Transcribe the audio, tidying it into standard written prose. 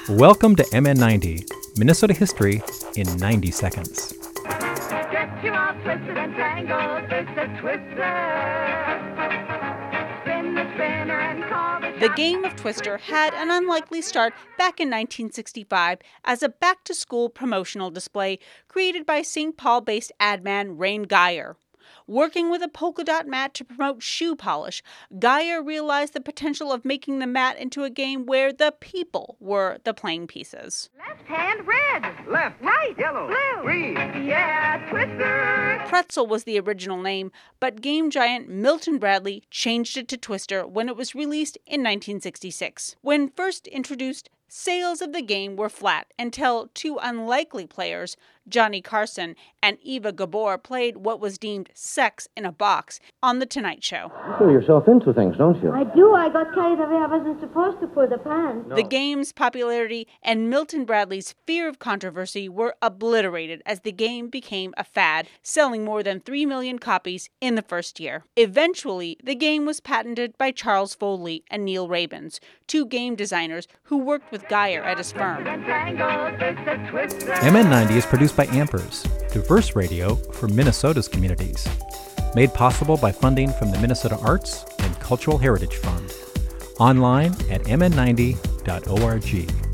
Welcome to MN90, Minnesota history in 90 seconds. Get you all twisted and tangled, it's a twister. Spin the spinner and call the The game of Twister had an unlikely start back in 1965 as a back-to-school promotional display created by St. Paul-based ad man Rain Geyer. Working with a polka dot mat to promote shoe polish, Geyer realized the potential of making the mat into a game where the people were the playing pieces. left hand red, Left, right, yellow, blue, green. Yeah, twister. Pretzel was the original name, but game giant Milton Bradley changed it to Twister when it was released in 1966. When first introduced, sales of the game were flat until two unlikely players, Johnny Carson and Eva Gabor, played what was deemed sex in a box on The Tonight Show. You throw yourself into things, don't you? I do. I got carried away. I wasn't supposed to pull the pants. The game's popularity and Milton Bradley's fear of controversy were obliterated as the game became a fad, selling more than 3 million copies in the first year. Eventually, the game was patented by Charles Foley and Neil Rabins, two game designers who worked with Geyer at his firm. And tangled, it's a twister. MN90 is produced by Ampers, diverse radio for Minnesota's communities. Made possible by funding from the Minnesota Arts and Cultural Heritage Fund. Online at mn90.org.